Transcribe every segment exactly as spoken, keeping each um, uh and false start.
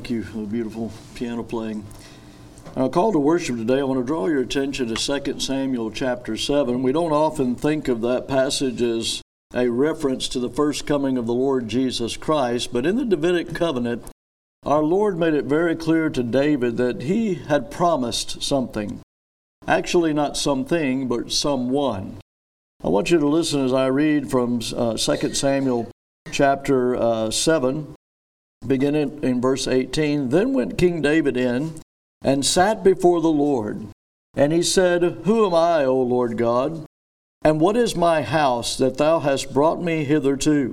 Thank you for the beautiful piano playing. Our call to worship today, I want to draw your attention to Second Samuel chapter seven. We don't often think of that passage as a reference to the first coming of the Lord Jesus Christ, but in the Davidic covenant, our Lord made it very clear to David that he had promised something. Actually, not something, but someone. I want you to listen as I read from uh, Second Samuel chapter uh, seven, beginning in verse eighteen. Then went King David in and sat before the Lord. And he said, Who am I, O Lord God? And what is my house that thou hast brought me hitherto?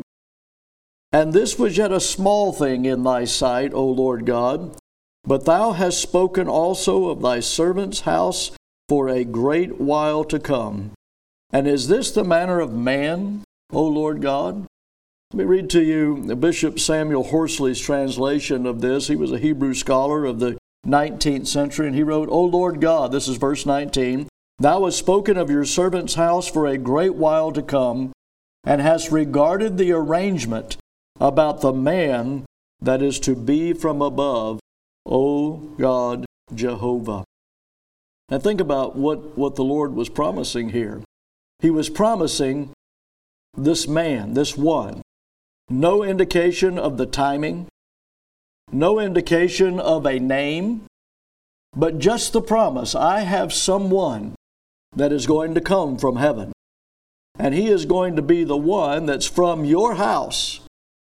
And this was yet a small thing in thy sight, O Lord God. But thou hast spoken also of thy servant's house for a great while to come. And is this the manner of man, O Lord God? Let me read to you Bishop Samuel Horsley's translation of this. He was a Hebrew scholar of the nineteenth century, and he wrote, O Lord God, this is verse nineteen, Thou hast spoken of your servant's house for a great while to come, and hast regarded the arrangement about the man that is to be from above, O God Jehovah. Now think about what, what the Lord was promising here. He was promising this man, this one, no indication of the timing, no indication of a name, but just the promise, I have someone that is going to come from heaven. And he is going to be the one that's from your house.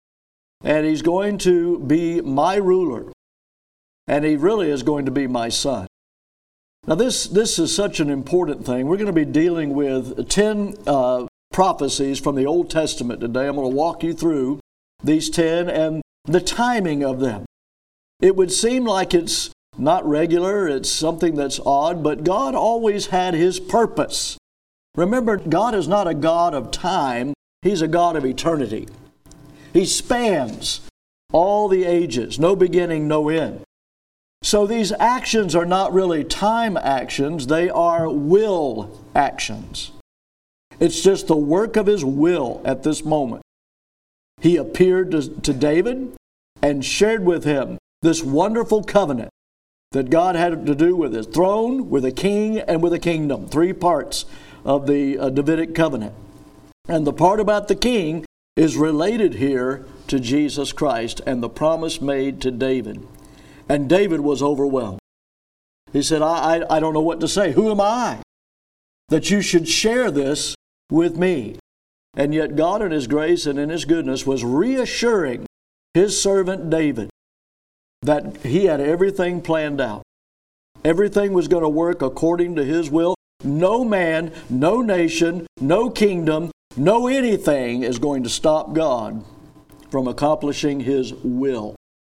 And he's going to be my ruler. And he really is going to be my son. Now this, this is such an important thing. We're going to be dealing with ten uh, prophecies from the Old Testament today. I'm going to walk you through these ten and the timing of them. It would seem like it's not regular, it's something that's odd, but God always had His purpose. Remember, God is not a God of time, He's a God of eternity. He spans all the ages, no beginning, no end. So these actions are not really time actions, they are will actions. It's just the work of His will at this moment. He appeared to, to David and shared with him this wonderful covenant that God had to do with His throne, with a king, and with a kingdom. Three parts of the uh, Davidic covenant. And the part about the king is related here to Jesus Christ and the promise made to David. And David was overwhelmed. He said, I, I, I don't know what to say. Who am I that you should share this with me? And yet God in His grace and in His goodness was reassuring His servant David that he had everything planned out. Everything was going to work according to His will. No man, no nation, no kingdom, no anything is going to stop God from accomplishing His will.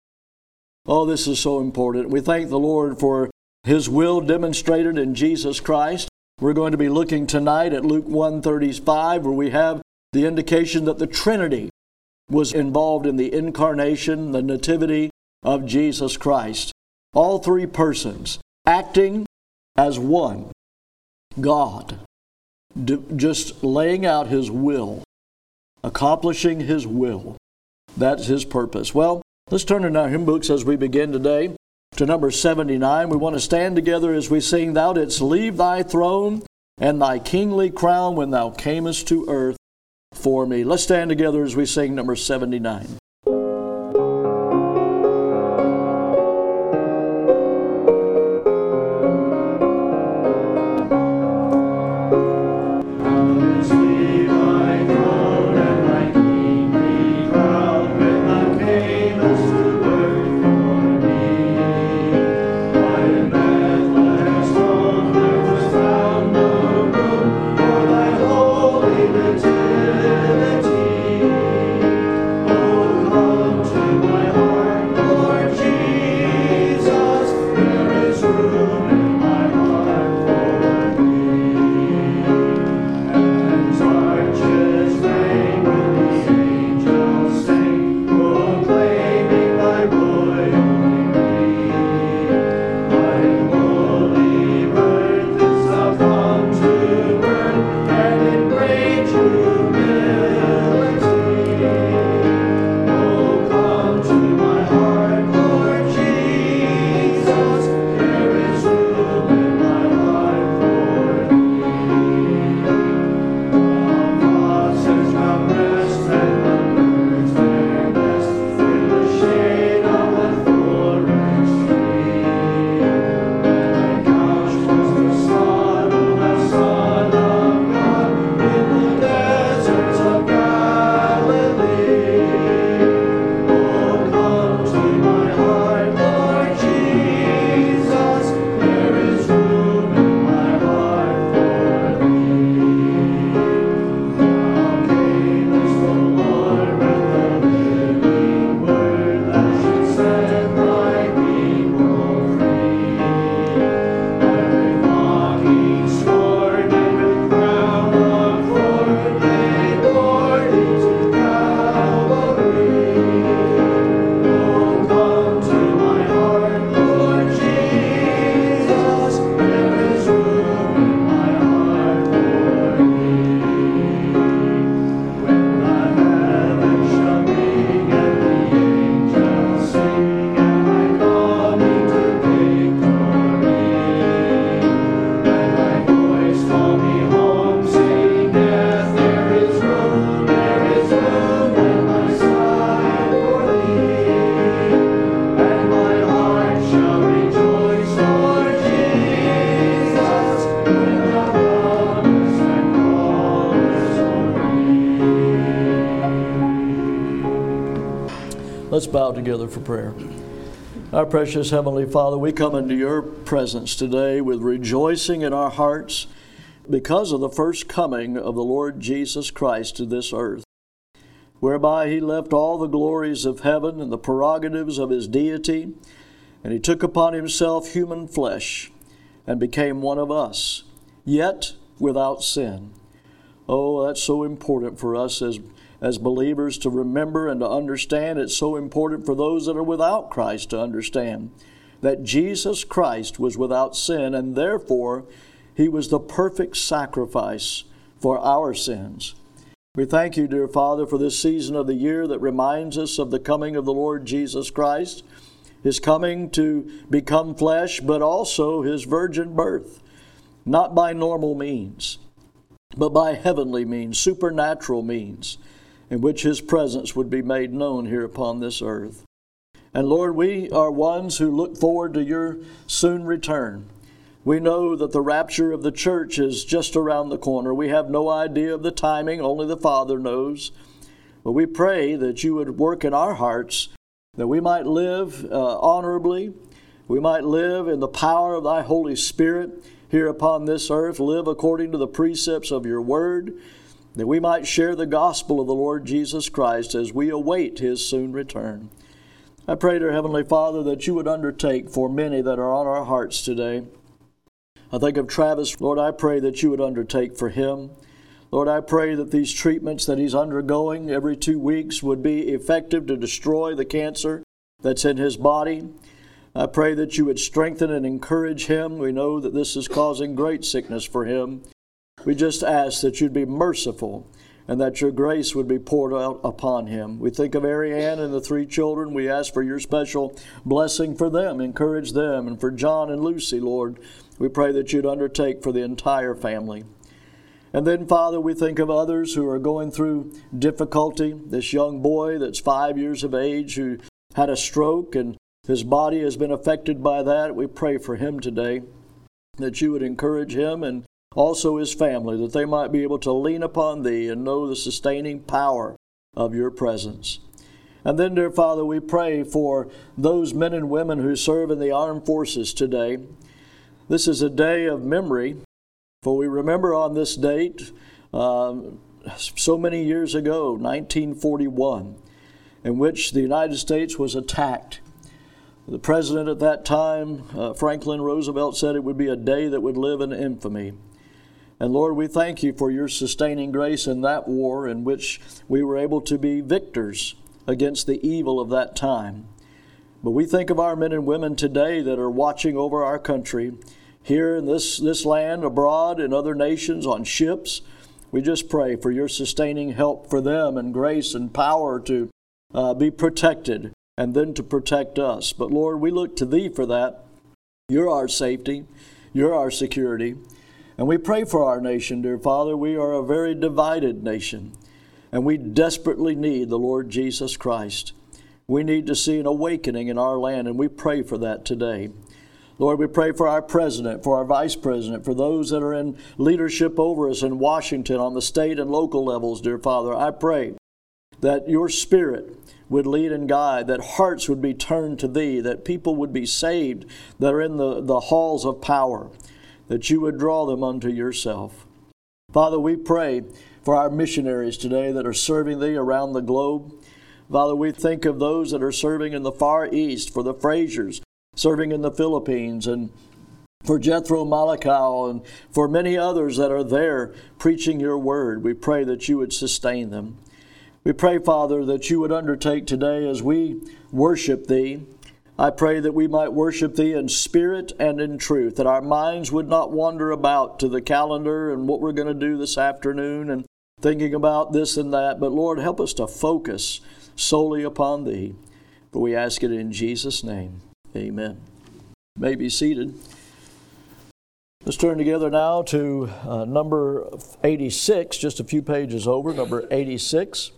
Oh, this is so important. We thank the Lord for His will demonstrated in Jesus Christ. We're going to be looking tonight at Luke one thirty-five, where we have the indication that the Trinity was involved in the incarnation, the nativity of Jesus Christ. All three persons acting as one, God, just laying out His will, accomplishing His will. That's His purpose. Well, let's turn in our hymn books as we begin today to number seventy-nine. We want to stand together as we sing, Thou didst leave thy throne and thy kingly crown when thou camest to earth for me. Let's stand together as we sing number seventy-nine. Oh Let's bow together for prayer. Our precious Heavenly Father, we come into your presence today with rejoicing in our hearts because of the first coming of the Lord Jesus Christ to this earth, whereby he left all the glories of heaven and the prerogatives of his deity, and he took upon himself human flesh and became one of us, yet without sin. Oh, that's so important for us as as believers to remember and to understand. It's so important for those that are without Christ to understand that Jesus Christ was without sin, and therefore he was the perfect sacrifice for our sins. We thank you, dear Father, for this season of the year that reminds us of the coming of the Lord Jesus Christ, his coming to become flesh, but also his virgin birth, not by normal means, but by heavenly means, supernatural means, in which his presence would be made known here upon this earth. And Lord, we are ones who look forward to your soon return. We know that the rapture of the church is just around the corner. We have no idea of the timing, only the Father knows. But we pray that you would work in our hearts, that we might live uh, honorably, we might live in the power of thy Holy Spirit here upon this earth, live according to the precepts of your word, that we might share the gospel of the Lord Jesus Christ as we await his soon return. I pray, dear Heavenly Father, that you would undertake for many that are on our hearts today. I think of Travis. Lord, I pray that you would undertake for him. Lord, I pray that these treatments that he's undergoing every two weeks would be effective to destroy the cancer that's in his body. I pray that you would strengthen and encourage him. We know that this is causing great sickness for him. We just ask that you'd be merciful and that your grace would be poured out upon him. We think of Ariane and the three children. We ask for your special blessing for them, encourage them, and for John and Lucy, Lord, we pray that you'd undertake for the entire family. And then, Father, we think of others who are going through difficulty. This young boy that's five years of age who had a stroke and his body has been affected by that. We pray for him today, that you would encourage him and also his family, that they might be able to lean upon thee and know the sustaining power of your presence. And then, dear Father, we pray for those men and women who serve in the armed forces today. This is a day of memory, for we remember on this date um, so many years ago, nineteen forty-one, in which the United States was attacked. The president at that time, uh, Franklin Roosevelt, said it would be a day that would live in infamy. And Lord, we thank you for your sustaining grace in that war in which we were able to be victors against the evil of that time. But we think of our men and women today that are watching over our country, here in this, this land, abroad, in other nations, on ships. We just pray for your sustaining help for them and grace and power to uh, be protected and then to protect us. But Lord, we look to thee for that. You're our safety. You're our security. And we pray for our nation, dear Father. We are a very divided nation, and we desperately need the Lord Jesus Christ. We need to see an awakening in our land, and we pray for that today. Lord, we pray for our president, for our vice president, for those that are in leadership over us in Washington on the state and local levels, dear Father. I pray that your Spirit would lead and guide, that hearts would be turned to thee, that people would be saved that are in the, the halls of power, that you would draw them unto yourself. Father, we pray for our missionaries today that are serving thee around the globe. Father, we think of those that are serving in the Far East, for the Frasers, serving in the Philippines, and for Jethro Malakau, and for many others that are there preaching your word. We pray that you would sustain them. We pray, Father, that you would undertake today as we worship thee. I pray that we might worship thee in spirit and in truth, that our minds would not wander about to the calendar and what we're going to do this afternoon and thinking about this and that. But Lord, help us to focus solely upon thee. For we ask it in Jesus' name. Amen. You may be seated. Let's turn together now to uh, number eighty-six, just a few pages over, number eighty-six.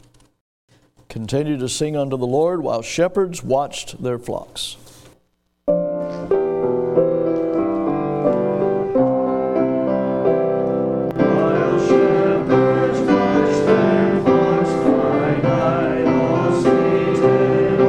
Continue to sing unto the Lord while shepherds watched their flocks. While shepherds watched their flocks by night, all seated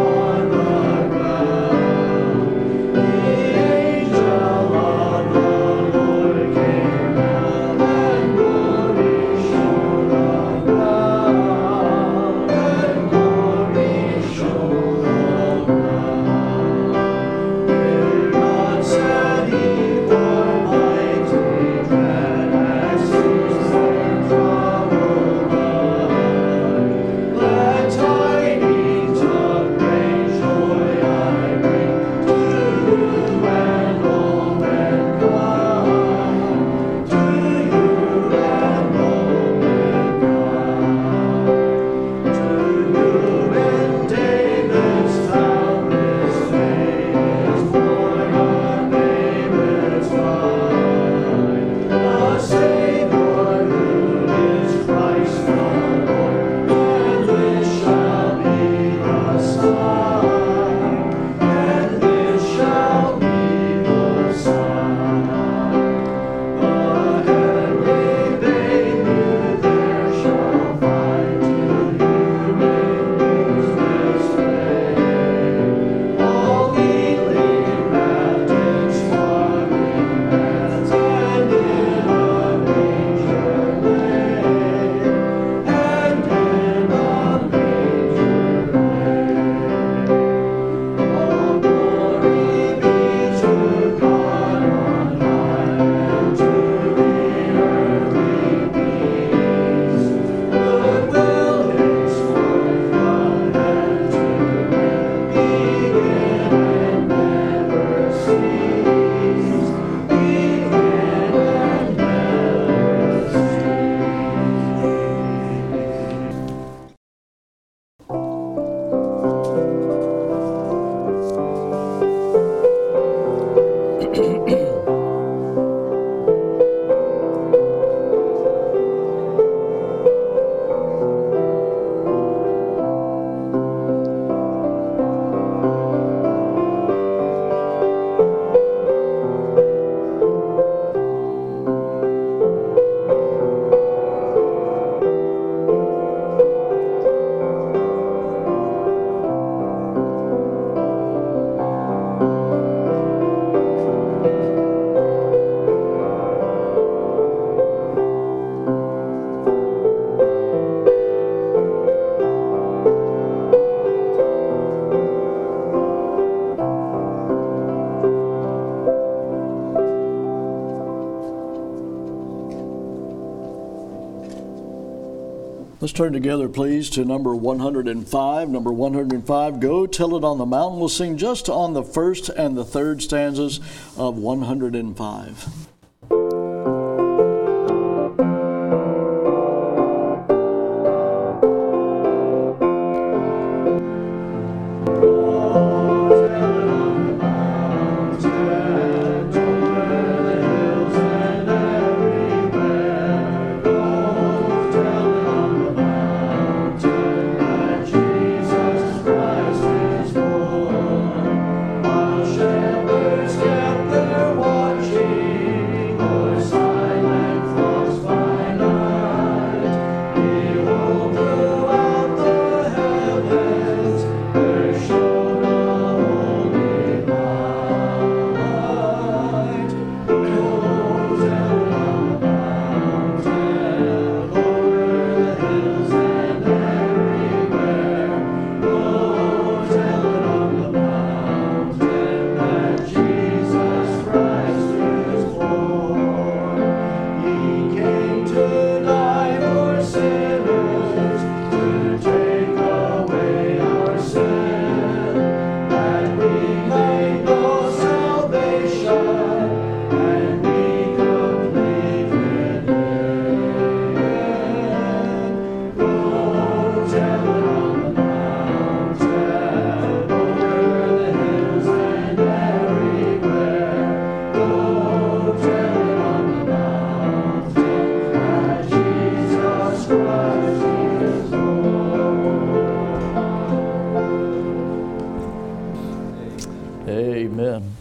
Let's turn together, please, to number one hundred five. Number one hundred five, Go Tell It on the Mountain. We'll sing just on the first and the third stanzas of one hundred five. Amen.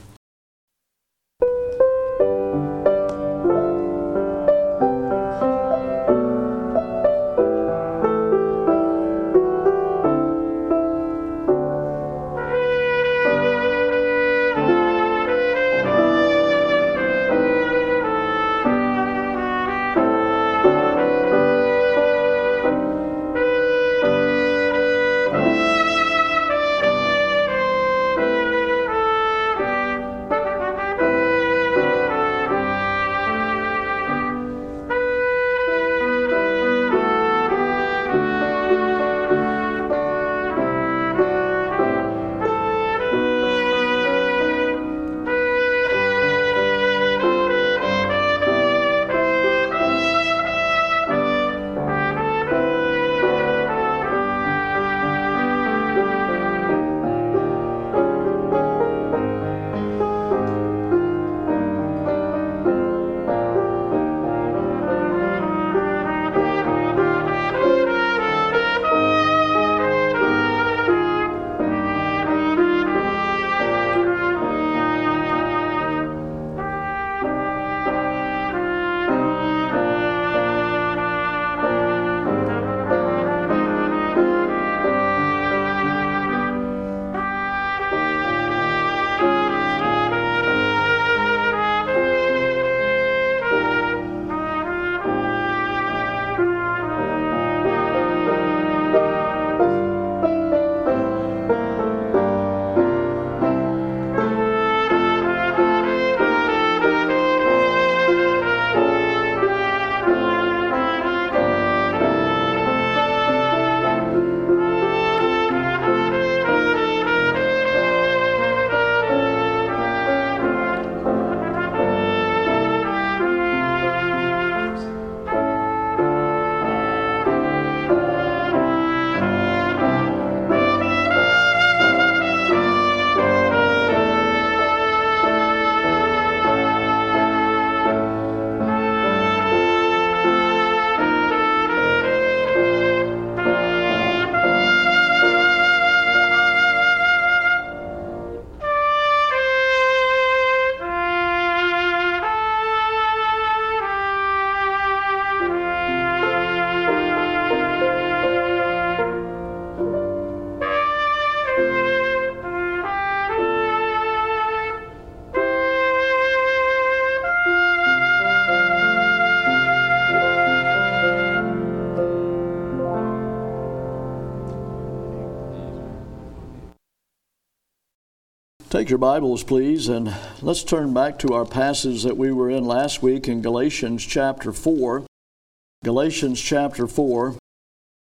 Take your Bibles, please, and let's turn back to our passage that we were in last week in Galatians chapter four. Galatians chapter four.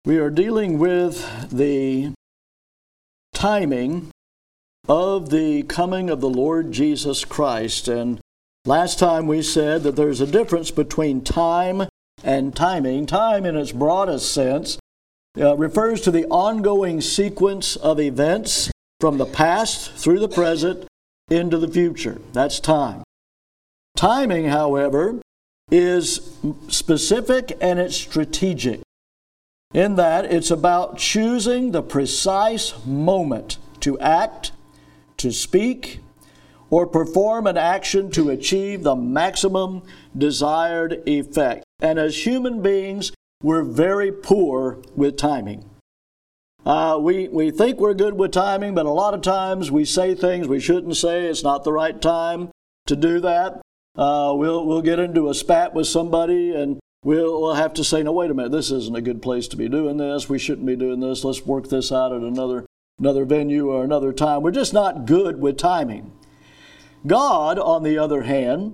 We are dealing with the timing of the coming of the Lord Jesus Christ. And last time we said that there's a difference between time and timing. Time, in its broadest sense, uh, refers to the ongoing sequence of events from the past through the present into the future. That's time. Timing, however, is specific and it's strategic, in that it's about choosing the precise moment to act, to speak, or perform an action to achieve the maximum desired effect. And as human beings, we're very poor with timing. Uh, we, we think we're good with timing, but a lot of times we say things we shouldn't say. It's not the right time to do that. Uh, we'll, we'll get into a spat with somebody and we'll, we'll have to say, no, wait a minute, this isn't a good place to be doing this. We shouldn't be doing this. Let's work this out at another, another venue or another time. We're just not good with timing. God, on the other hand,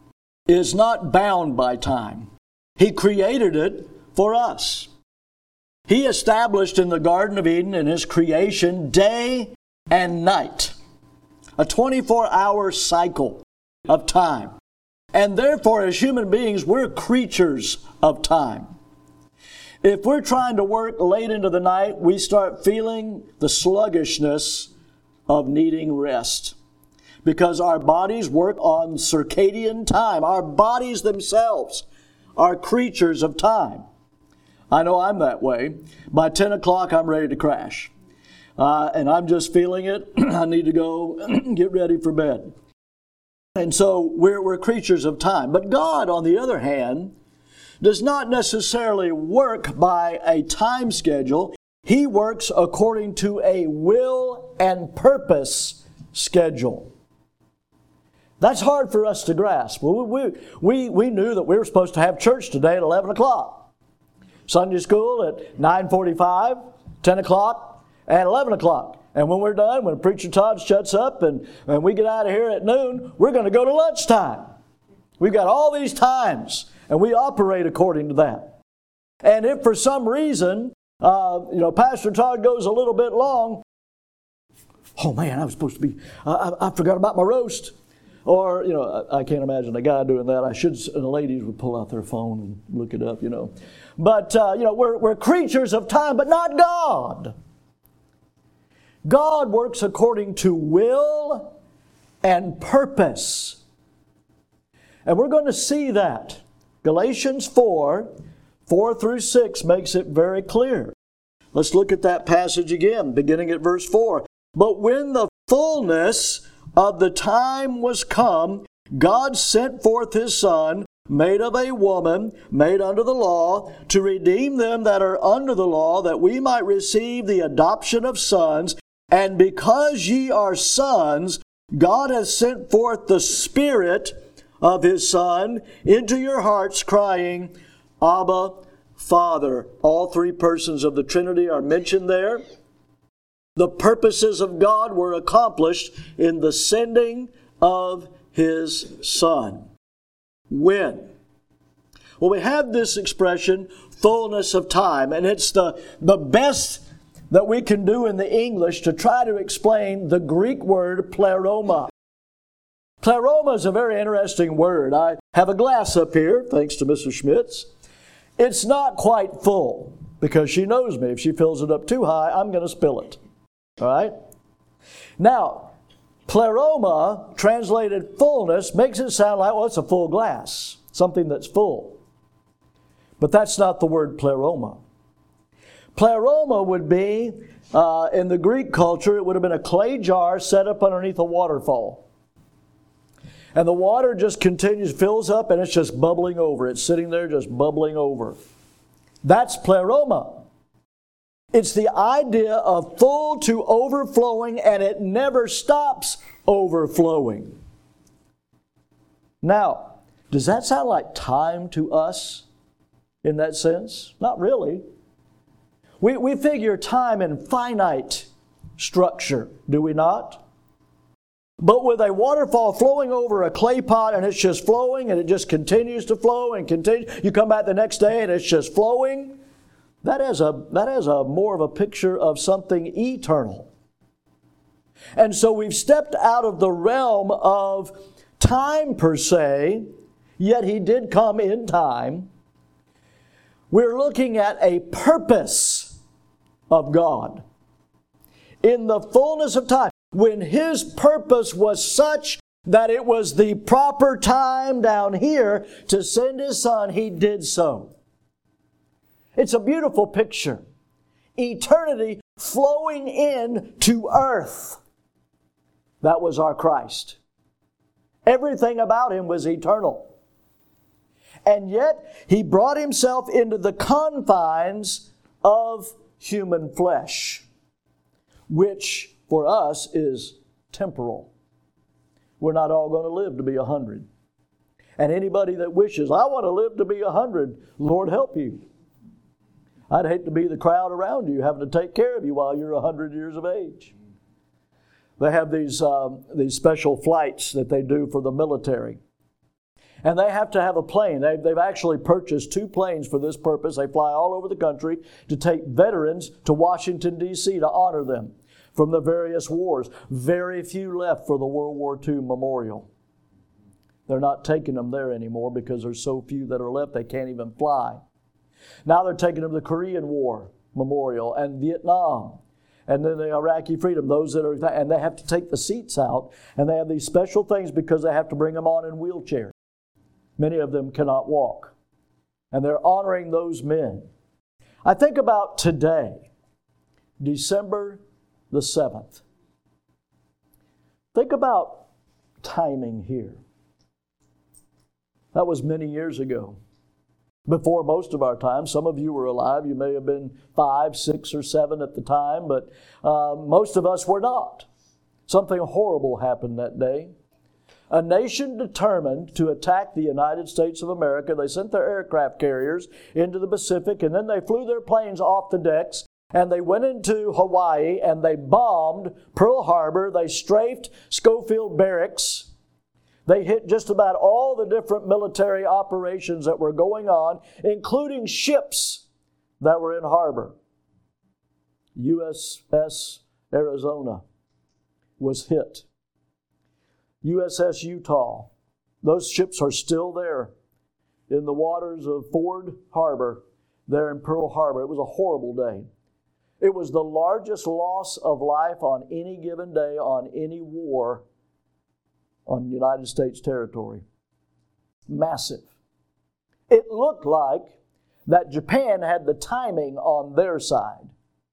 is not bound by time. He created it for us. He established in the Garden of Eden, in His creation, day and night, a twenty-four hour cycle of time. And therefore, as human beings, we're creatures of time. If we're trying to work late into the night, we start feeling the sluggishness of needing rest, because our bodies work on circadian time. Our bodies themselves are creatures of time. I know I'm that way. By ten o'clock, I'm ready to crash. Uh, and I'm just feeling it. I need to go get ready for bed. And so we're, we're creatures of time. But God, on the other hand, does not necessarily work by a time schedule. He works according to a will and purpose schedule. That's hard for us to grasp. We, we, we, we knew that we were supposed to have church today at eleven o'clock. Sunday school at nine forty-five, ten o'clock, and eleven o'clock. And when we're done, when Preacher Todd shuts up and, and we get out of here at noon, we're going to go to lunchtime. We've got all these times, and we operate according to that. And if for some reason, uh, you know, Pastor Todd goes a little bit long, oh man, I was supposed to be, I, I forgot about my roast. Or, you know, I, I can't imagine a guy doing that. I should, and the ladies would pull out their phone and look it up, you know. But, uh, you know, we're, we're creatures of time, but not God. God works according to will and purpose. And we're going to see that. Galatians four, four through six makes it very clear. Let's look at that passage again, beginning at verse four. But when the fullness of the time was come, God sent forth His Son, made of a woman, made under the law, to redeem them that are under the law, that we might receive the adoption of sons. And because ye are sons, God hath sent forth the Spirit of His Son into your hearts, crying, Abba, Father. All three persons of the Trinity are mentioned there. The purposes of God were accomplished in the sending of His Son. When? Well, we have this expression, fullness of time, and it's the, the best that we can do in the English to try to explain the Greek word pleroma. Pleroma is a very interesting word. I have a glass up here, thanks to Missus Schmitz. It's not quite full, because she knows me. If she fills it up too high, I'm going to spill it. All right? Now, pleroma, translated fullness, makes it sound like, well, it's a full glass, something that's full. But that's not the word pleroma. Pleroma would be, uh, in the Greek culture, it would have been a clay jar set up underneath a waterfall. And the water just continues, fills up, and it's just bubbling over. It's sitting there just bubbling over. That's pleroma. It's the idea of full to overflowing, and it never stops overflowing. Now, does that sound like time to us in that sense? Not really. We, we figure time in finite structure, do we not? But with a waterfall flowing over a clay pot, and it's just flowing, and it just continues to flow and continue. You come back the next day and it's just flowing. That has a, that has a more of a picture of something eternal. And so we've stepped out of the realm of time per se, yet He did come in time. We're looking at a purpose of God. In the fullness of time, when His purpose was such that it was the proper time down here to send His Son, He did so. It's a beautiful picture. Eternity flowing in to earth. That was our Christ. Everything about Him was eternal. And yet, He brought Himself into the confines of human flesh, which for us is temporal. We're not all going to live to be a hundred. And anybody that wishes, I want to live to be a hundred, Lord help you. I'd hate to be the crowd around you having to take care of you while you're a hundred years of age. They have these um, these special flights that they do for the military. And they have to have a plane. They've, they've actually purchased two planes for this purpose. They fly all over the country to take veterans to Washington, D C to honor them from the various wars. Very few left for the World War Two memorial. They're not taking them there anymore because there's so few that are left they can't even fly. Now they're taking them to the Korean War memorial and Vietnam. And then the Iraqi freedom, those that are, and they have to take the seats out, and they have these special things because they have to bring them on in wheelchairs. Many of them cannot walk. And they're honoring those men. I think about today, December the seventh. Think about timing here. That was many years ago. Before most of our time. Some of you were alive. You may have been five, six, or seven at the time, but uh, most of us were not. Something horrible happened that day. A nation determined to attack the United States of America. They sent their aircraft carriers into the Pacific, and then they flew their planes off the decks, and they went into Hawaii, and they bombed Pearl Harbor. They strafed Schofield Barracks. They hit just about all the different military operations that were going on, including ships that were in harbor. U S S Arizona was hit. U S S Utah. Those ships are still there in the waters of Ford Harbor, there in Pearl Harbor. It was a horrible day. It was the largest loss of life on any given day on any war on United States territory. Massive. It looked like that Japan had the timing on their side.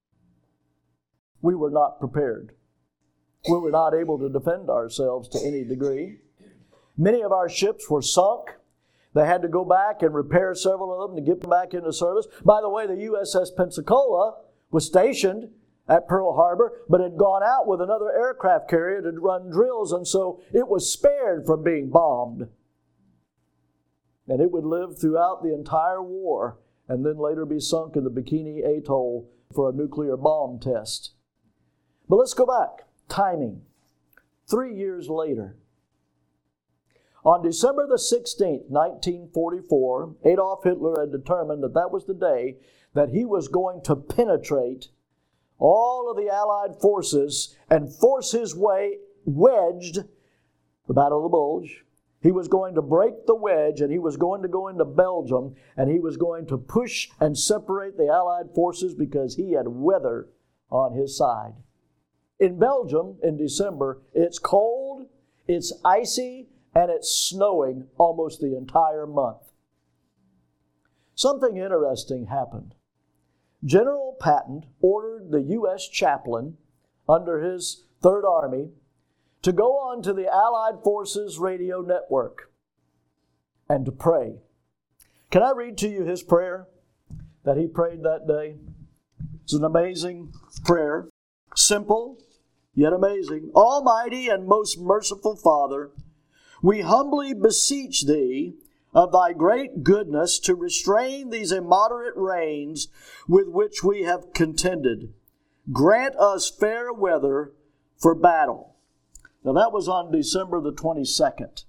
We were not prepared. We were not able to defend ourselves to any degree. Many of our ships were sunk. They had to go back and repair several of them to get them back into service. By the way, the U S S Pensacola was stationed at Pearl Harbor, but had gone out with another aircraft carrier to run drills, and so it was spared from being bombed. And it would live throughout the entire war, and then later be sunk in the Bikini Atoll for a nuclear bomb test. But let's go back. Timing. Three years later, on December the sixteenth, nineteen forty-four, Adolf Hitler had determined that that was the day that he was going to penetrate all of the Allied forces and force his way wedged, the Battle of the Bulge. He was going to break the wedge, and he was going to go into Belgium, and he was going to push and separate the Allied forces because he had weather on his side. In Belgium, in December, it's cold, it's icy, and it's snowing almost the entire month. Something interesting happened. General Patton ordered the U S chaplain under his Third Army to go on to the Allied Forces radio network and to pray. Can I read to you his prayer that he prayed that day? It's an amazing prayer. Simple, yet amazing. Almighty and most merciful Father, we humbly beseech Thee of Thy great goodness to restrain these immoderate rains with which we have contended. Grant us fair weather for battle. Now that was on December the twenty-second.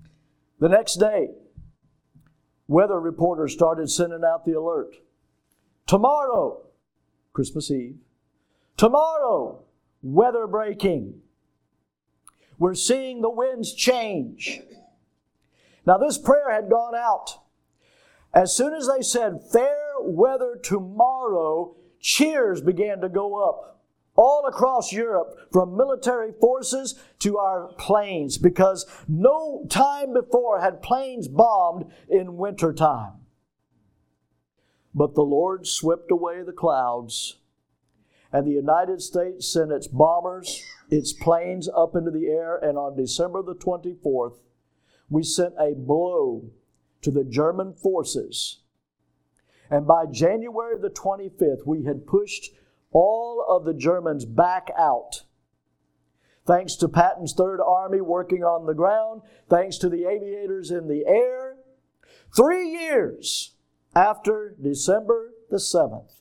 The next day, weather reporters started sending out the alert. Tomorrow, Christmas Eve. Tomorrow, weather breaking. We're seeing the winds change. Now, this prayer had gone out. As soon as they said, fair weather tomorrow, cheers began to go up all across Europe, from military forces to our planes, because no time before had planes bombed in wintertime. But the Lord swept away the clouds, and the United States sent its bombers, its planes up into the air, and on December the twenty-fourth, we sent a blow to the German forces. And by January the twenty-fifth, we had pushed all of the Germans back out. Thanks to Patton's Third Army working on the ground, thanks to the aviators in the air, three years after December the seventh,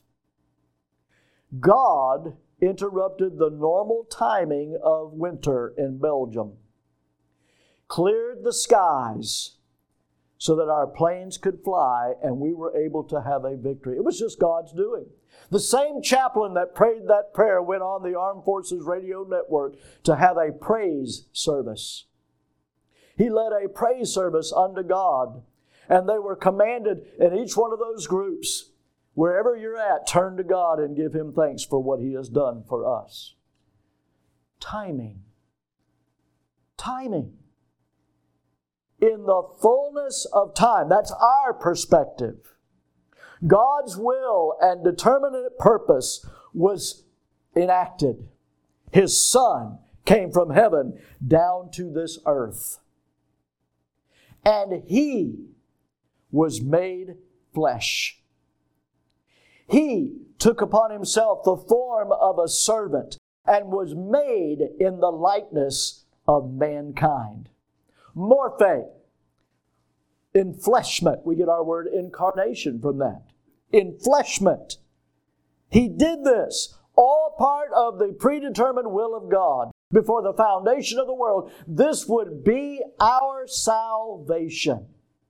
God interrupted the normal timing of winter in Belgium, cleared the skies so that our planes could fly, and we were able to have a victory. It was just God's doing. The same chaplain that prayed that prayer went on the Armed Forces Radio Network to have a praise service. He led a praise service unto God, and they were commanded in each one of those groups, wherever you're at, turn to God and give Him thanks for what He has done for us. Timing. Timing. In the fullness of time. That's our perspective. God's will and determinate purpose was enacted. His Son came from heaven down to this earth. And He was made flesh. He took upon Himself the form of a servant and was made in the likeness of mankind. Morphe, enfleshment. We get our word incarnation from that. Enfleshment. He did this, all part of the predetermined will of God. Before the foundation of the world, this would be our salvation.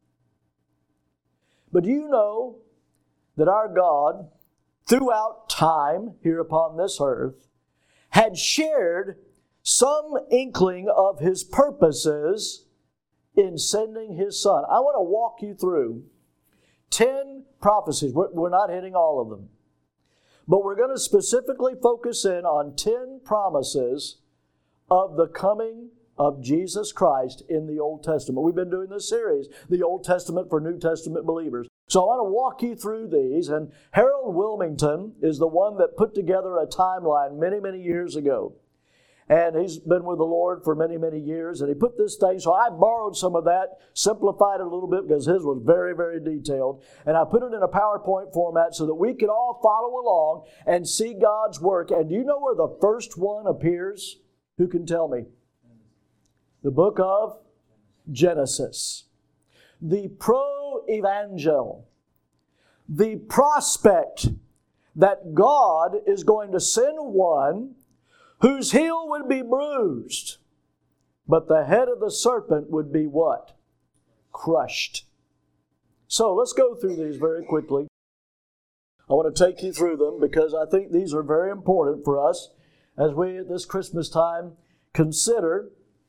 But do you know that our God, throughout time here upon this earth, had shared some inkling of His purposes in sending His Son? I want to walk you through ten prophecies. We're not hitting all of them. But we're going to specifically focus in on ten promises of the coming of Jesus Christ in the Old Testament. We've been doing this series, the Old Testament for New Testament believers. So I want to walk you through these. And Harold Wilmington is the one that put together a timeline many, many years ago. And he's been with the Lord for many, many years. And he put this thing, so I borrowed some of that, simplified it a little bit because his was very, very detailed. And I put it in a PowerPoint format so that we could all follow along and see God's work. And do you know where the first one appears? Who can tell me? The book of Genesis. The pro-evangel. The prospect that God is going to send one whose heel would be bruised, but the head of the serpent would be what? Crushed. So let's go through these very quickly. I want to take you through them because I think these are very important for us as we at this Christmas time consider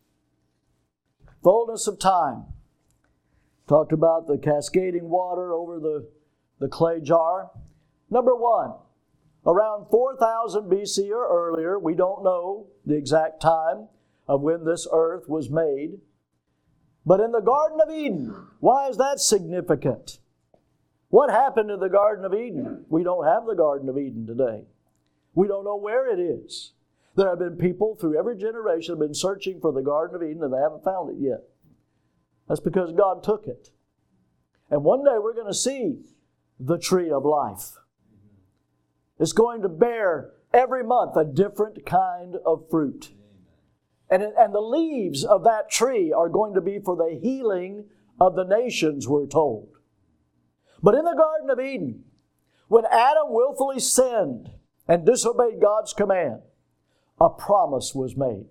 fullness of time. Talked about the cascading water over the, the clay jar. Number one, around four thousand B C or earlier, we don't know the exact time of when this earth was made. But in the Garden of Eden, why is that significant? What happened in the Garden of Eden? We don't have the Garden of Eden today. We don't know where it is. There have been people through every generation have been searching for the Garden of Eden and they haven't found it yet. That's because God took it. And one day we're going to see the tree of life. It's going to bear every month a different kind of fruit. And, it, and the leaves of that tree are going to be for the healing of the nations, we're told. But in the Garden of Eden, when Adam willfully sinned and disobeyed God's command, a promise was made.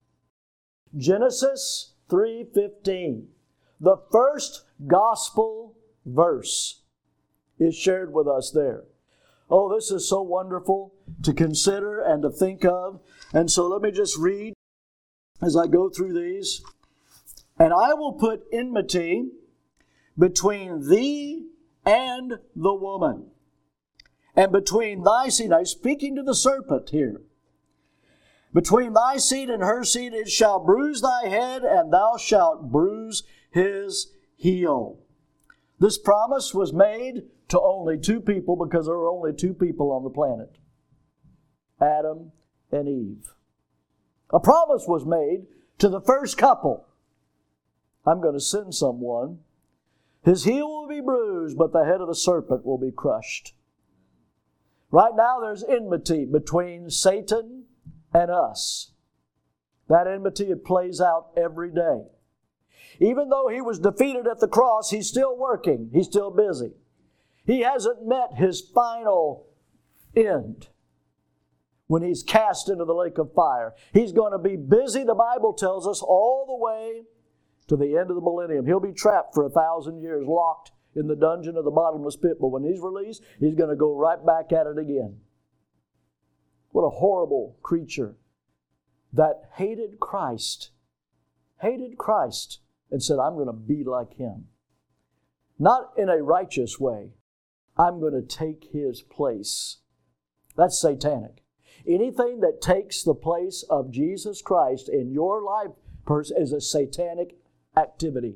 Genesis three fifteen, the first gospel verse is shared with us there. Oh, this is so wonderful to consider and to think of. And so let me just read as I go through these. And I will put enmity between thee and the woman, and between thy seed. Now, he's speaking to the serpent here. Between thy seed and her seed, it shall bruise thy head, and thou shalt bruise his heel. This promise was made to only two people because there were only two people on the planet, Adam and Eve. A promise was made to the first couple. I'm going to send someone. His heel will be bruised, but the head of the serpent will be crushed. Right now there's enmity between Satan and us. That enmity, it plays out every day. Even though he was defeated at the cross, he's still working. He's still busy. He hasn't met his final end when he's cast into the lake of fire. He's going to be busy, the Bible tells us, all the way to the end of the millennium. He'll be trapped for a thousand years, locked in the dungeon of the bottomless pit. But when he's released, he's going to go right back at it again. What a horrible creature that hated Christ. Hated Christ and said, I'm going to be like Him. Not in a righteous way. I'm going to take His place. That's satanic. Anything that takes the place of Jesus Christ in your life person is a satanic activity.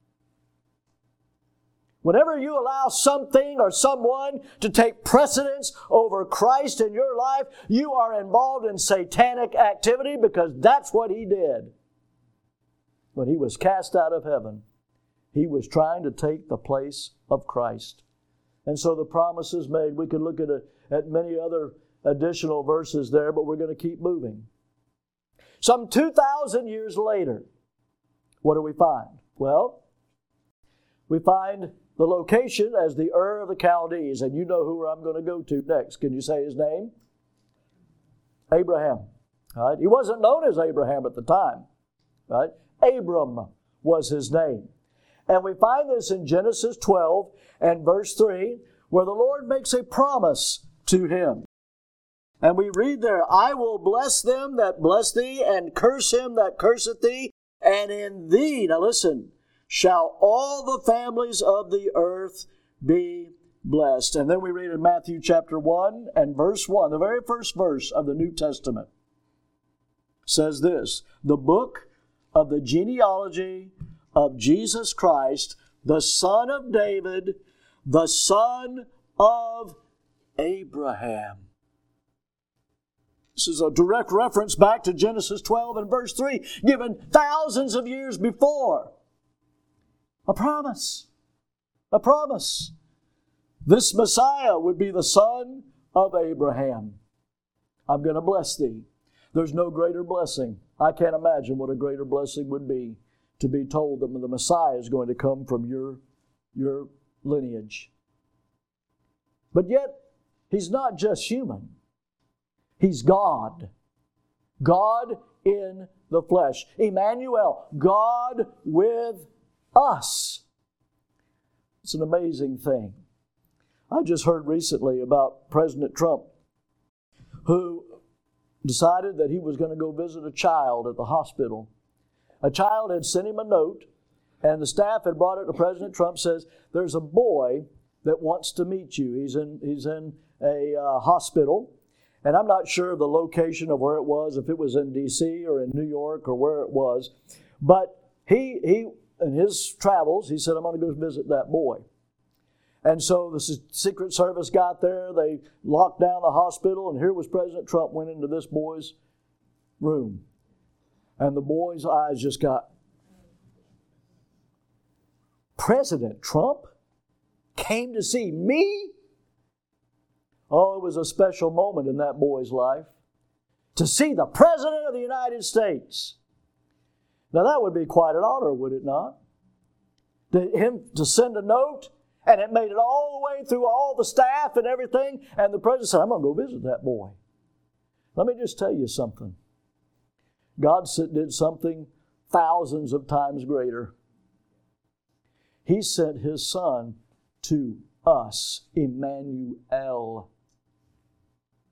Whenever you allow something or someone to take precedence over Christ in your life, you are involved in satanic activity, because that's what he did. When he was cast out of heaven, he was trying to take the place of Christ. And so the promise is made. We could look at, a, at many other additional verses there, but we're going to keep moving. Some two thousand years later, what do we find? Well, we find the location as the Ur of the Chaldees, and you know who I'm going to go to next. Can you say his name? Abraham. All right? He wasn't known as Abraham at the time. Right? Abram was his name. And we find this in Genesis twelve and verse three, where the Lord makes a promise to him. And we read there, I will bless them that bless thee, and curse him that curseth thee, and in thee, now listen, shall all the families of the earth be blessed. And then we read in Matthew chapter one and verse one, the very first verse of the New Testament, says this, the book of the genealogy of Jesus Christ, the son of David, the son of Abraham. This is a direct reference back to Genesis twelve and verse three, given thousands of years before. A promise. A promise. This Messiah would be the son of Abraham. I'm going to bless thee. There's no greater blessing. I can't imagine what a greater blessing would be to be told that the Messiah is going to come from your, your lineage. But yet, He's not just human. He's God. God in the flesh. Emmanuel, God with us. It's an amazing thing. I just heard recently about President Trump, who decided that he was going to go visit a child at the hospital. A child had sent him a note, and the staff had brought it to President Trump, says, there's a boy that wants to meet you. He's in, he's in a uh, hospital. And I'm not sure of the location of where it was, if it was in D C or in New York or where it was. But he, he in his travels, he said, I'm going to go visit that boy. And so the Secret Service got there. They locked down the hospital. And here was President Trump went into this boy's room. And the boy's eyes just got, President Trump came to see me? Oh, it was a special moment in that boy's life to see the President of the United States. Now that would be quite an honor, would it not? To him to send a note, and it made it all the way through all the staff and everything, and the President said, I'm going to go visit that boy. Let me just tell you something. God did something thousands of times greater. He sent His Son to us, Emmanuel.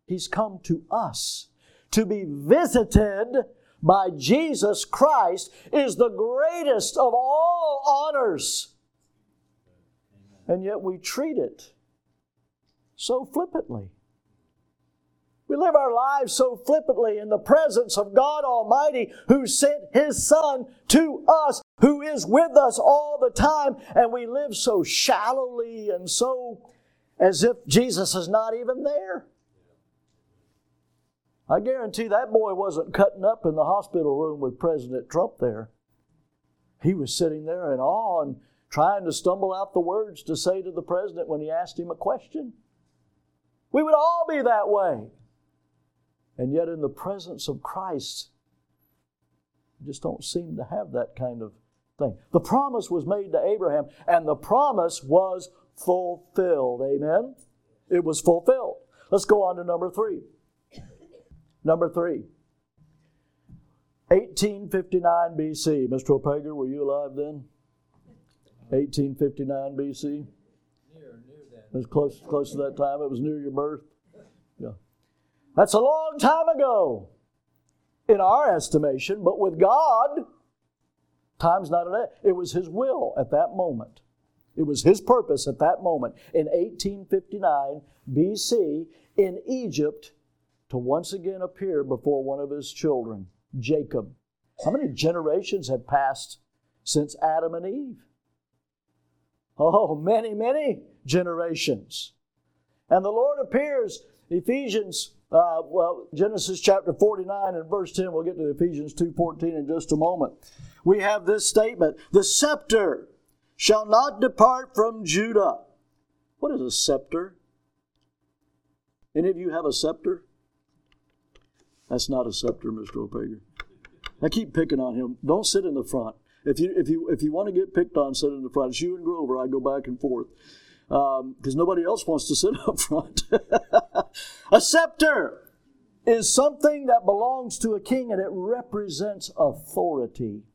He's come to us. To be visited by Jesus Christ is the greatest of all honors. And yet we treat it so flippantly. We live our lives so flippantly in the presence of God Almighty, who sent His Son to us, who is with us all the time, and we live so shallowly and so as if Jesus is not even there. I guarantee that boy wasn't cutting up in the hospital room with President Trump there. He was sitting there in awe and trying to stumble out the words to say to the president when he asked him a question. We would all be that way. And yet in the presence of Christ, we just don't seem to have that kind of thing. The promise was made to Abraham, and the promise was fulfilled. Amen? It was fulfilled. Let's go on to number three. Number three. eighteen fifty-nine B C. Mister Opager, were you alive then? eighteen fifty-nine B C? Near, near that. It was close, close to that time. It was near your birth. Yeah. That's a long time ago in our estimation, but with God, time's not an It was His will at that moment. It was His purpose at that moment in eighteen fifty-nine B C in Egypt to once again appear before one of His children, Jacob. How many generations have passed since Adam and Eve? Oh, many, many generations. And the Lord appears, Ephesians Uh, well, Genesis chapter forty-nine and verse ten, we'll get to Ephesians two fourteen in just a moment. We have this statement, the scepter shall not depart from Judah. What is a scepter? Any of you have a scepter? That's not a scepter, Mister Opager. I keep picking on him. Don't sit in the front. If you if you if you want to get picked on, sit in the front. It's you and Grover. I go back and forth. Because um, nobody else wants to sit up front. A scepter is something that belongs to a king, and it represents authority,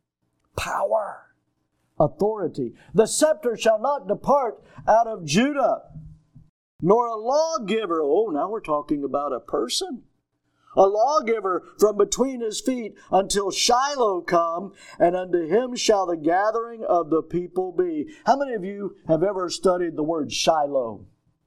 power, authority. The scepter shall not depart out of Judah, nor a lawgiver. Oh, now we're talking about a person. A lawgiver from between his feet until Shiloh come, and unto him shall the gathering of the people be. How many of you have ever studied the word Shiloh?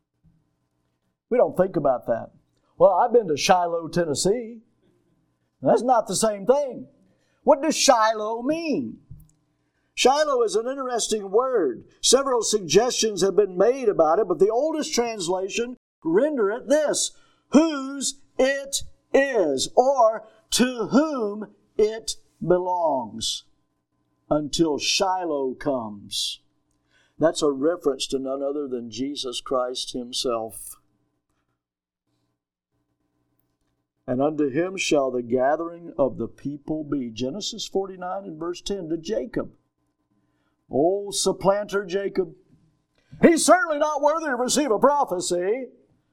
We don't think about that. Well, I've been to Shiloh, Tennessee. That's not the same thing. What does Shiloh mean? Shiloh is an interesting word. Several suggestions have been made about it, but the oldest translation render it this: whose it is, or to whom it belongs, until Shiloh comes. That's a reference to none other than Jesus Christ Himself. And unto Him shall the gathering of the people be. Genesis forty-nine and verse ten, to Jacob. Old supplanter Jacob. He's certainly not worthy to receive a prophecy.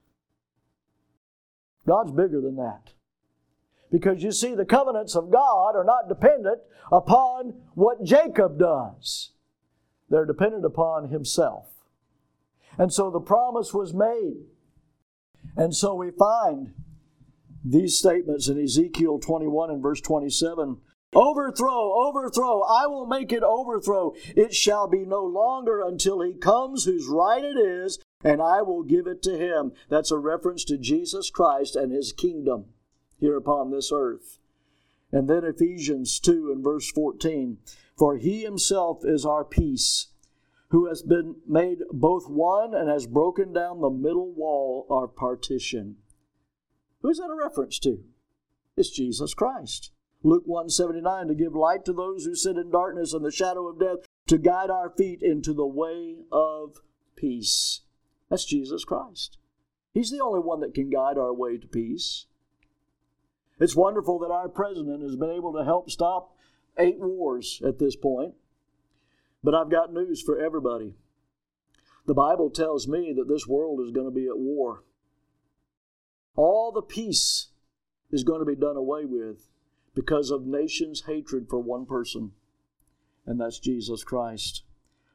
God's bigger than that. Because you see, the covenants of God are not dependent upon what Jacob does. They're dependent upon Himself. And so the promise was made. And so we find these statements in Ezekiel twenty-one and verse twenty-seven. Overthrow, overthrow, I will make it overthrow. It shall be no longer until He comes whose right it is, and I will give it to Him. That's a reference to Jesus Christ and His kingdom here upon this earth. And then Ephesians two and verse fourteen. For He Himself is our peace, who has been made both one and has broken down the middle wall of partition. Who is that a reference to? It's Jesus Christ. Luke one seventy-nine, to give light to those who sit in darkness and the shadow of death, to guide our feet into the way of peace. That's Jesus Christ. He's the only one that can guide our way to peace. It's wonderful that our president has been able to help stop eight wars at this point. But I've got news for everybody. The Bible tells me that this world is going to be at war. All the peace is going to be done away with because of nations' hatred for one person, and that's Jesus Christ.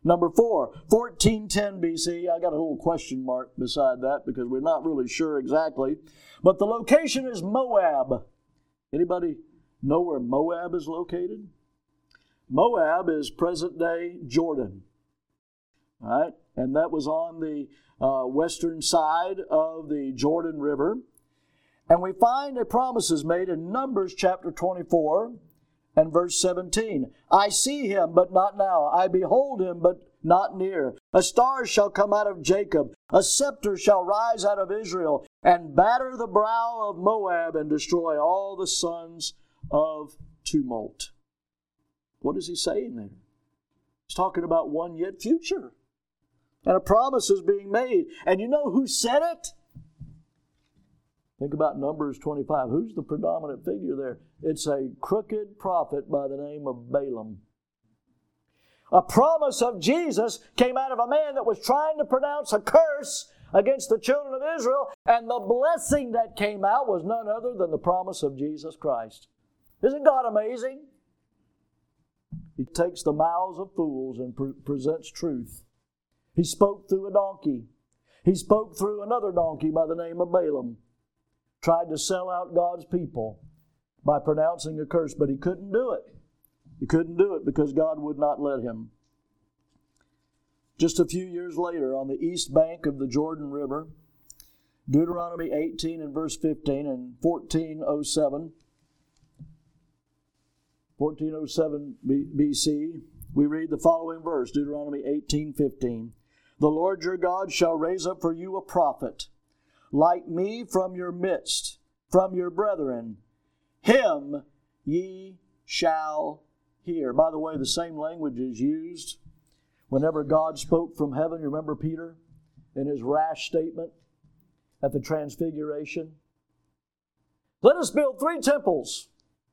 Number four, fourteen ten B C. I got a little question mark beside that because we're not really sure exactly. But the location is Moab. Anybody know where Moab is located? Moab is present-day Jordan. All right? And that was on the uh, western side of the Jordan River. And we find a promise is made in Numbers chapter twenty-four and verse seventeen. I see him, but not now. I behold him, but not near. A star shall come out of Jacob. A scepter shall rise out of Israel, and batter the brow of Moab, and destroy all the sons of tumult. What is he saying there? He's talking about one yet future. And a promise is being made. And you know who said it? Think about Numbers twenty-five. Who's the predominant figure there? It's a crooked prophet by the name of Balaam. A promise of Jesus came out of a man that was trying to pronounce a curse against the children of Israel, and the blessing that came out was none other than the promise of Jesus Christ. Isn't God amazing? He takes the mouths of fools and pre- presents truth. He spoke through a donkey. He spoke through another donkey by the name of Balaam. Tried to sell out God's people by pronouncing a curse, but he couldn't do it. He couldn't do it because God would not let him. Just a few years later, on the east bank of the Jordan River, Deuteronomy eighteen and verse fifteen and fourteen oh seven, fourteen oh seven B C, we read the following verse, Deuteronomy eighteen fifteen. The Lord your God shall raise up for you a prophet, like me from your midst, from your brethren. Him ye shall hear. By the way, the same language is used whenever God spoke from heaven. You remember Peter in his rash statement at the Transfiguration? Let us build three temples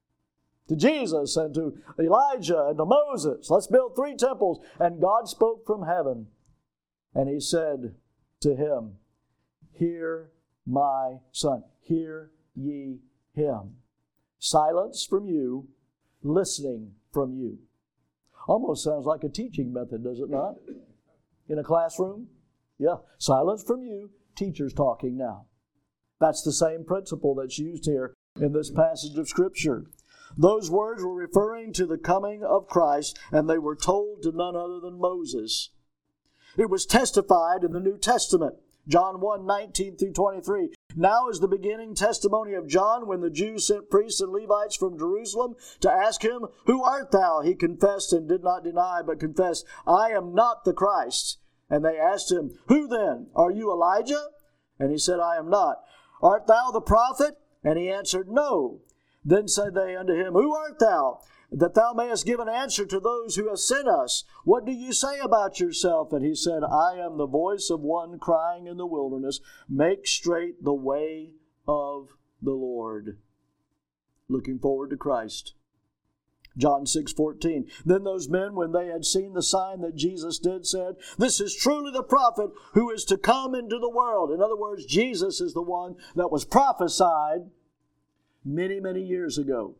to Jesus and to Elijah and to Moses. Let's build three temples. And God spoke from heaven, and He said to him, Hear my son. Hear ye him. Silence from you, listening from you. Almost sounds like a teaching method, does it not? In a classroom? Yeah. Silence from you, teachers talking now. That's the same principle that's used here in this passage of Scripture. Those words were referring to the coming of Christ, and they were told to none other than Moses. It was testified in the New Testament. John one, nineteen through twenty-three. Now is the beginning testimony of John when the Jews sent priests and Levites from Jerusalem to ask him, Who art thou? He confessed and did not deny, but confessed, I am not the Christ. And they asked him, Who then? Are you Elijah? And he said, I am not. Art thou the prophet? And he answered, No. Then said they unto him, Who art thou? That thou mayest give an answer to those who have sent us. What do you say about yourself? And he said, I am the voice of one crying in the wilderness, Make straight the way of the Lord. Looking forward to Christ. John six fourteen. Then those men, when they had seen the sign that Jesus did, said, This is truly the prophet who is to come into the world. In other words, Jesus is the one that was prophesied many, many years ago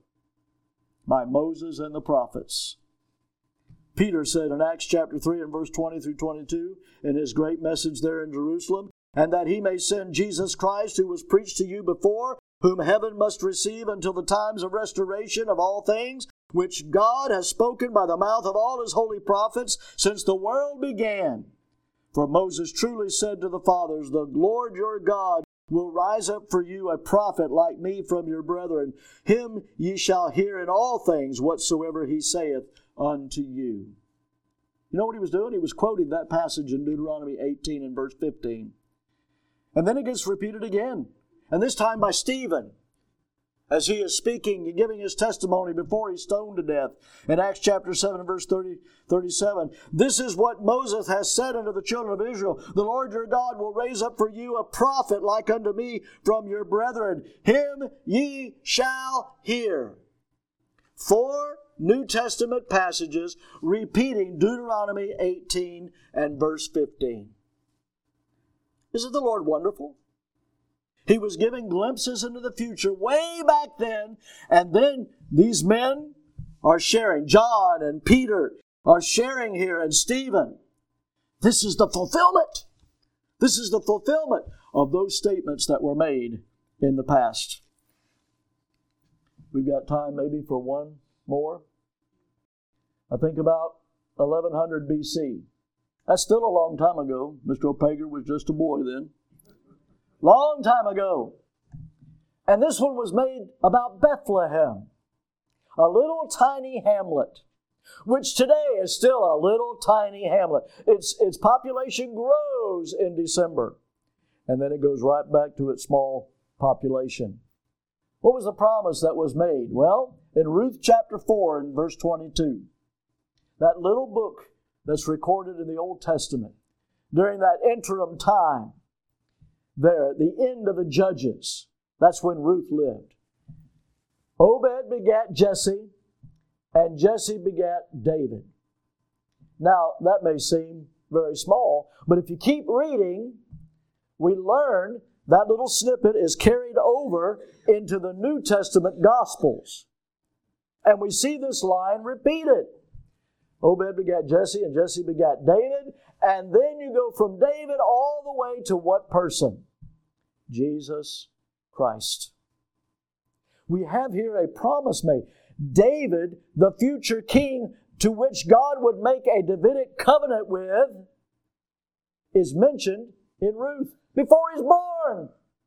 by Moses and the prophets. Peter said in Acts chapter three and verse twenty through twenty-two, in his great message there in Jerusalem, and that he may send Jesus Christ, who was preached to you before, whom heaven must receive until the times of restoration of all things, which God has spoken by the mouth of all His holy prophets since the world began. For Moses truly said to the fathers, The Lord your God will rise up for you a prophet like me from your brethren. Him ye shall hear in all things whatsoever he saith unto you. You know what he was doing? He was quoting that passage in Deuteronomy eighteen and verse fifteen. And then it gets repeated again. And this time by Stephen, as he is speaking and giving his testimony before he's stoned to death. In Acts chapter seven and verse thirty, thirty-seven, This is what Moses has said unto the children of Israel, The Lord your God will raise up for you a prophet like unto me from your brethren. Him ye shall hear. Four New Testament passages repeating Deuteronomy eighteen and verse fifteen. Isn't the Lord wonderful? He was giving glimpses into the future way back then, and then these men are sharing. John and Peter are sharing here, and Stephen. This is the fulfillment. This is the fulfillment of those statements that were made in the past. We've got time maybe for one more. I think about eleven hundred B C. That's still a long time ago. Mister Opager was just a boy then. Long time ago. And this one was made about Bethlehem, a little tiny hamlet, which today is still a little tiny hamlet. Its, its population grows in December, and then it goes right back to its small population. What was the promise that was made? Well, in Ruth chapter four and verse twenty-two, that little book that's recorded in the Old Testament, during that interim time, there at the end of the Judges, that's when Ruth lived. Obed begat Jesse, and Jesse begat David. Now, that may seem very small, but if you keep reading, we learn that little snippet is carried over into the New Testament Gospels. And we see this line repeated. Obed begat Jesse, and Jesse begat David. And then you go from David all the way to what person? Jesus Christ. We have here a promise made. David, the future king to which God would make a Davidic covenant with, is mentioned in Ruth. Before he's born,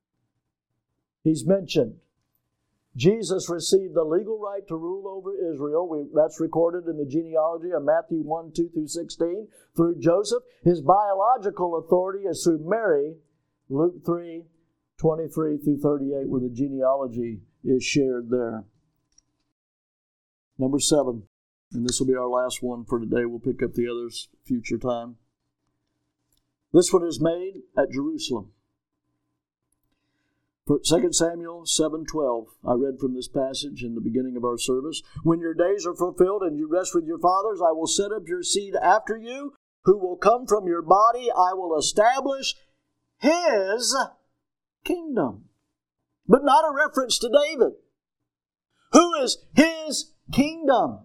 he's mentioned. Jesus received the legal right to rule over Israel. We, that's recorded in the genealogy of Matthew one, two through sixteen, through Joseph. His biological authority is through Mary, Luke three, twenty-three through thirty-eight, where the genealogy is shared there. Number seven, and this will be our last one for today. We'll pick up the others future time. This one is made at Jerusalem. For Second Samuel seven twelve, I read from this passage in the beginning of our service. When your days are fulfilled and you rest with your fathers, I will set up your seed after you, who will come from your body. I will establish his kingdom. But not a reference to David. Who is his kingdom?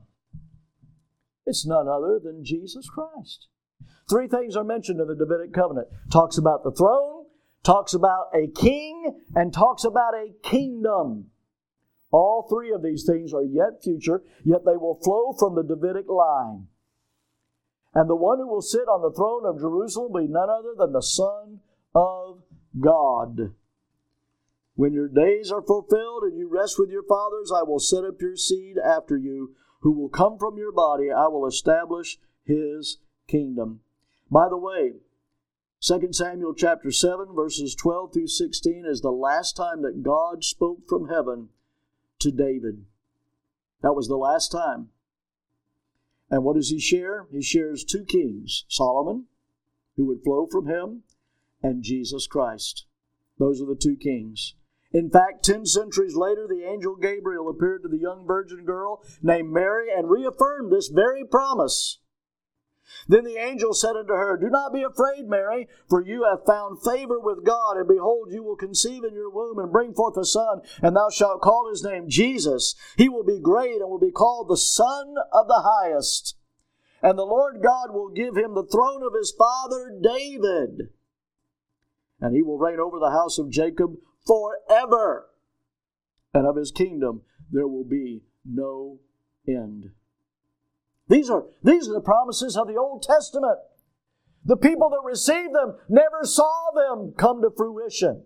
It's none other than Jesus Christ. Three things are mentioned in the Davidic covenant. Talks about the throne, talks about a king, and talks about a kingdom. All three of these things are yet future, yet they will flow from the Davidic line. And the one who will sit on the throne of Jerusalem will be none other than the Son of God. When your days are fulfilled and you rest with your fathers, I will set up your seed after you, who will come from your body. I will establish his kingdom. By the way, Second Samuel chapter seven, verses twelve through sixteen is the last time that God spoke from heaven to David. That was the last time. And what does he share? He shares two kings, Solomon, who would flow from him, and Jesus Christ. Those are the two kings. In fact, ten centuries later, the angel Gabriel appeared to the young virgin girl named Mary and reaffirmed this very promise. Then the angel said unto her, Do not be afraid, Mary, for you have found favor with God, and behold, you will conceive in your womb and bring forth a son, and thou shalt call his name Jesus. He will be great and will be called the Son of the Highest. And the Lord God will give him the throne of his father David, and he will reign over the house of Jacob forever, and of his kingdom there will be no end. These are, these are the promises of the Old Testament. The people that received them never saw them come to fruition.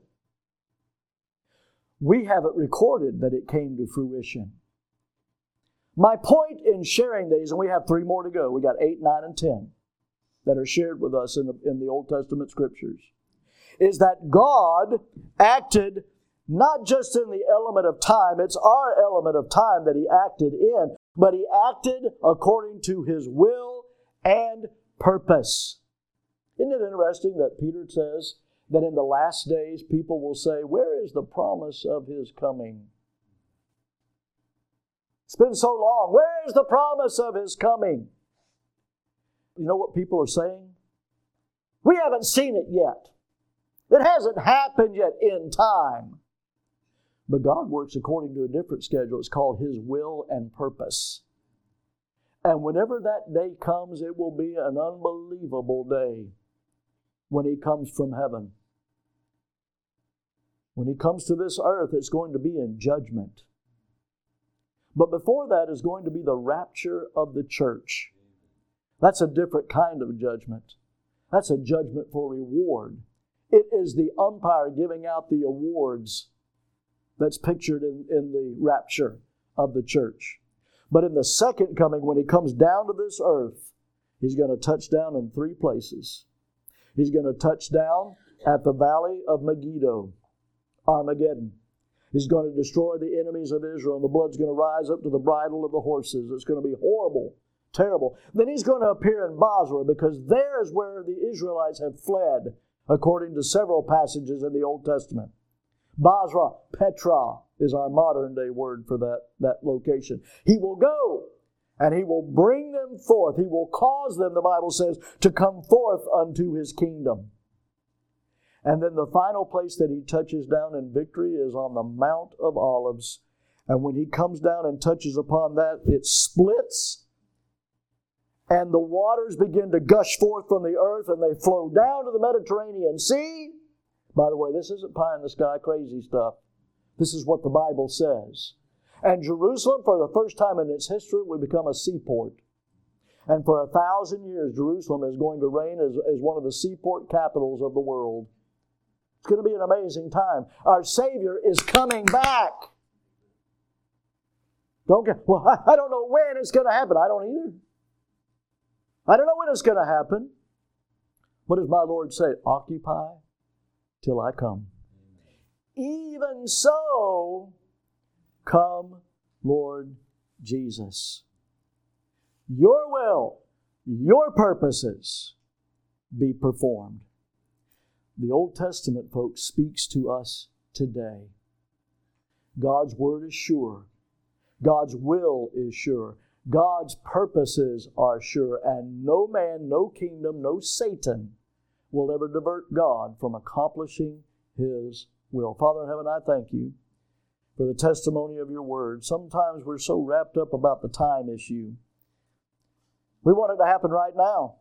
We have it recorded that it came to fruition. My point in sharing these, and we have three more to go, we got eight, nine, and ten that are shared with us in the, in the Old Testament Scriptures, is that God acted not just in the element of time, it's our element of time that He acted in, but He acted according to His will and purpose. Isn't it interesting that Peter says that in the last days people will say, where is the promise of His coming? It's been so long. Where is the promise of His coming? You know what people are saying? We haven't seen it yet. It hasn't happened yet in time. But God works according to a different schedule. It's called His will and purpose. And whenever that day comes, it will be an unbelievable day when He comes from heaven. When He comes to this earth, it's going to be in judgment. But before that is going to be the rapture of the church. That's a different kind of judgment. That's a judgment for reward. It is the umpire giving out the awards that's pictured in, in the rapture of the church. But in the second coming, when He comes down to this earth, He's going to touch down in three places. He's going to touch down at the valley of Megiddo, Armageddon. He's going to destroy the enemies of Israel, and the blood's going to rise up to the bridle of the horses. It's going to be horrible, terrible. Then He's going to appear in Basra, because there is where the Israelites have fled, according to several passages in the Old Testament. Basra, Petra, is our modern day word for that, that location. He will go, and He will bring them forth. He will cause them, the Bible says, to come forth unto His kingdom. And then the final place that He touches down in victory is on the Mount of Olives. And when He comes down and touches upon that, it splits, and the waters begin to gush forth from the earth, and they flow down to the Mediterranean Sea. By the way, this isn't pie in the sky crazy stuff. This is what the Bible says. And Jerusalem, for the first time in its history, will become a seaport. And for a thousand years, Jerusalem is going to reign as, as one of the seaport capitals of the world. It's going to be an amazing time. Our Savior is coming back. Don't get, well, I, I don't know when it's going to happen. I don't either. I don't know when it's going to happen. What does my Lord say? Occupy till I come. Even so, come, Lord Jesus. Your will, your purposes be performed. The Old Testament, folks, speaks to us today. God's Word is sure. God's will is sure. God's purposes are sure. And no man, no kingdom, no Satan will ever divert God from accomplishing His will. Father in heaven, I thank You for the testimony of Your Word. Sometimes we're so wrapped up about the time issue. We want it to happen right now.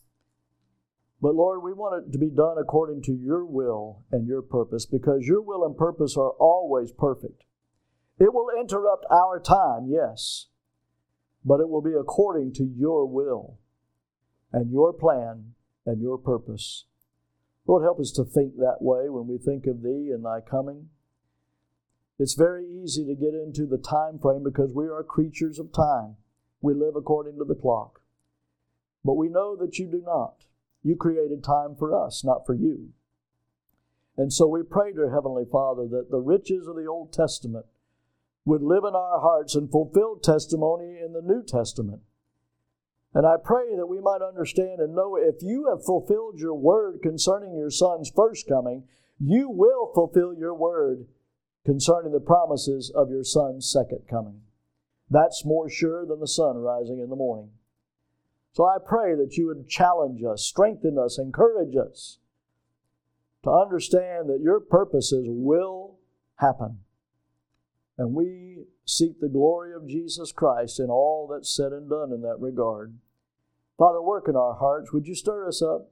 But Lord, we want it to be done according to Your will and Your purpose, because Your will and purpose are always perfect. It will interrupt our time, yes, but it will be according to Your will and Your plan and Your purpose. Lord, help us to think that way when we think of Thee and Thy coming. It's very easy to get into the time frame because we are creatures of time. We live according to the clock. But we know that You do not. You created time for us, not for You. And so we pray, dear Heavenly Father, that the riches of the Old Testament would live in our hearts and fulfill testimony in the New Testament. And I pray that we might understand and know, if You have fulfilled Your word concerning Your Son's first coming, You will fulfill Your word concerning the promises of Your Son's second coming. That's more sure than the sun rising in the morning. So I pray that You would challenge us, strengthen us, encourage us to understand that Your purposes will happen. And we seek the glory of Jesus Christ in all that's said and done in that regard. Father, work in our hearts. Would You stir us up?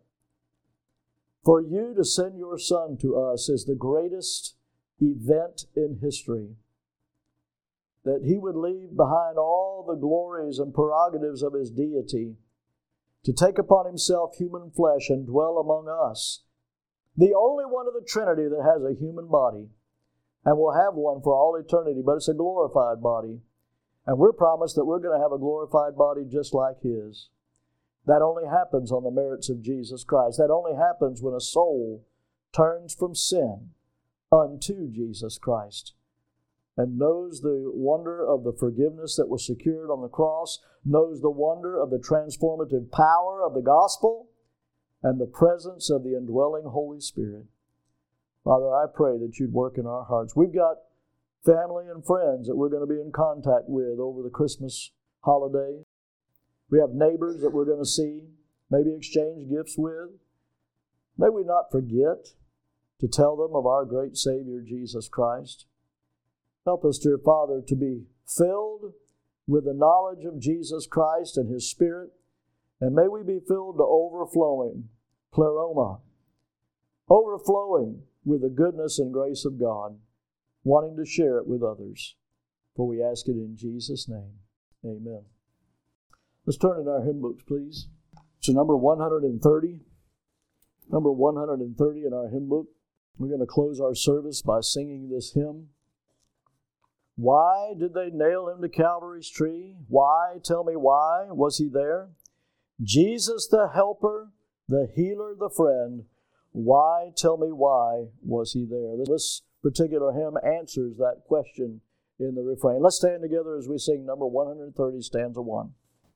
For You to send Your Son to us is the greatest event in history. That He would leave behind all the glories and prerogatives of His deity, to take upon Himself human flesh and dwell among us. The only one of the Trinity that has a human body, and will have one for all eternity, but it's a glorified body. And we're promised that we're going to have a glorified body just like His. That only happens on the merits of Jesus Christ. That only happens when a soul turns from sin unto Jesus Christ and knows the wonder of the forgiveness that was secured on the cross, knows the wonder of the transformative power of the gospel, and the presence of the indwelling Holy Spirit. Father, I pray that You'd work in our hearts. We've got family and friends that we're going to be in contact with over the Christmas holiday. We have neighbors that we're going to see, maybe exchange gifts with. May we not forget to tell them of our great Savior, Jesus Christ. Help us, dear Father, to be filled with the knowledge of Jesus Christ and His Spirit, and may we be filled to overflowing, pleroma, overflowing with the goodness and grace of God, wanting to share it with others. For we ask it in Jesus' name. Amen. Let's turn in our hymn books, please. So number one hundred thirty. Number one hundred thirty in our hymn book. We're going to close our service by singing this hymn. Why did they nail Him to Calvary's tree? Why, tell me why, was He there? Jesus the helper, the healer, the friend. Why, tell me why, was He there? This particular hymn answers that question in the refrain. Let's stand together as we sing number one hundred thirty, stanza one.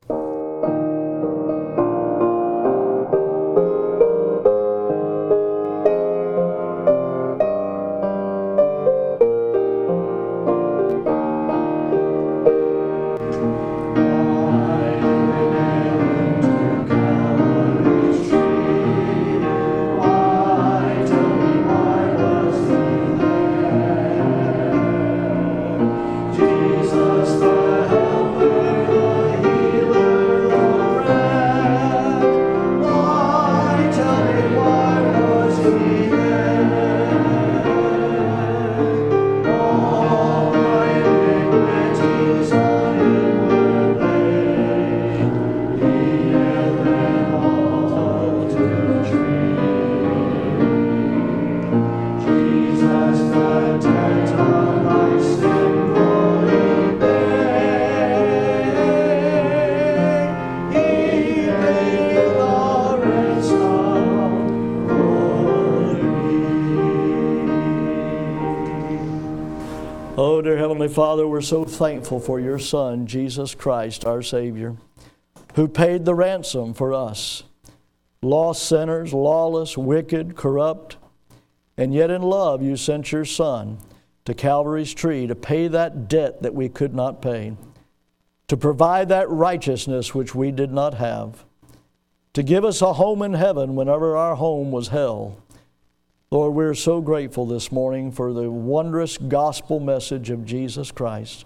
Oh, dear Heavenly Father, we're so thankful for your Son, Jesus Christ, our Savior, who paid the ransom for us, lost sinners, lawless, wicked, corrupt, and yet in love you sent your Son to Calvary's tree to pay that debt that we could not pay, to provide that righteousness which we did not have, to give us a home in heaven whenever our home was hell. Lord, we're so grateful this morning for the wondrous gospel message of Jesus Christ.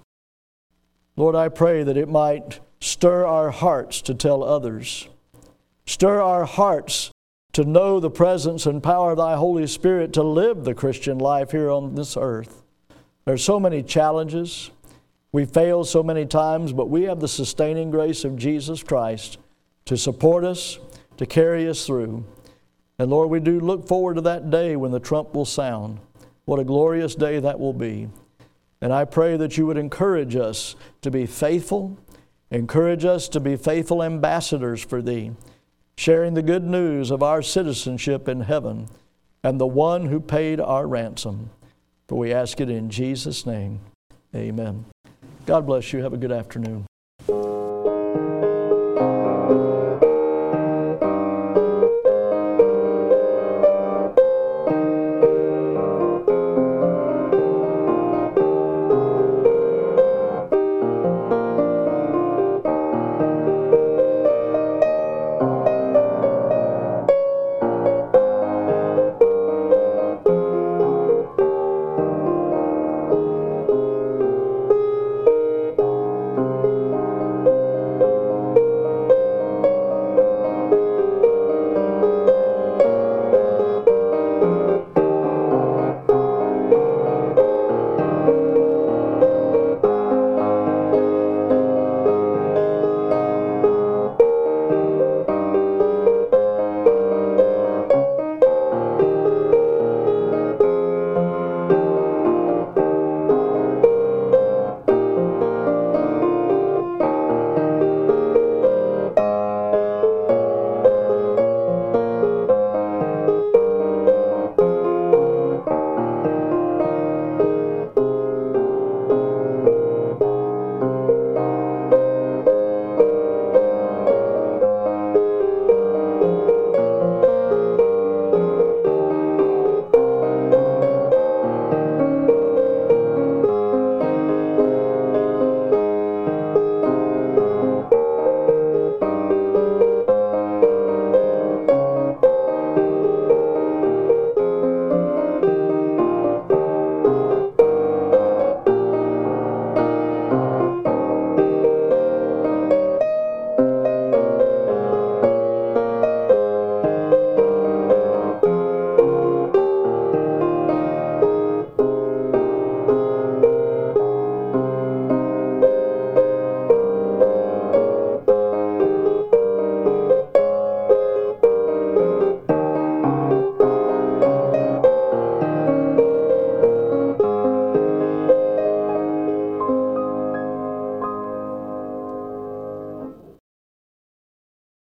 Lord, I pray that it might stir our hearts to tell others. Stir our hearts to know the presence and power of Thy Holy Spirit to live the Christian life here on this earth. There are so many challenges. We fail so many times, but we have the sustaining grace of Jesus Christ to support us, to carry us through. And Lord, we do look forward to that day when the trump will sound. What a glorious day that will be. And I pray that you would encourage us to be faithful, encourage us to be faithful ambassadors for Thee, sharing the good news of our citizenship in heaven and the one who paid our ransom. For we ask it in Jesus' name. Amen. God bless you. Have a good afternoon.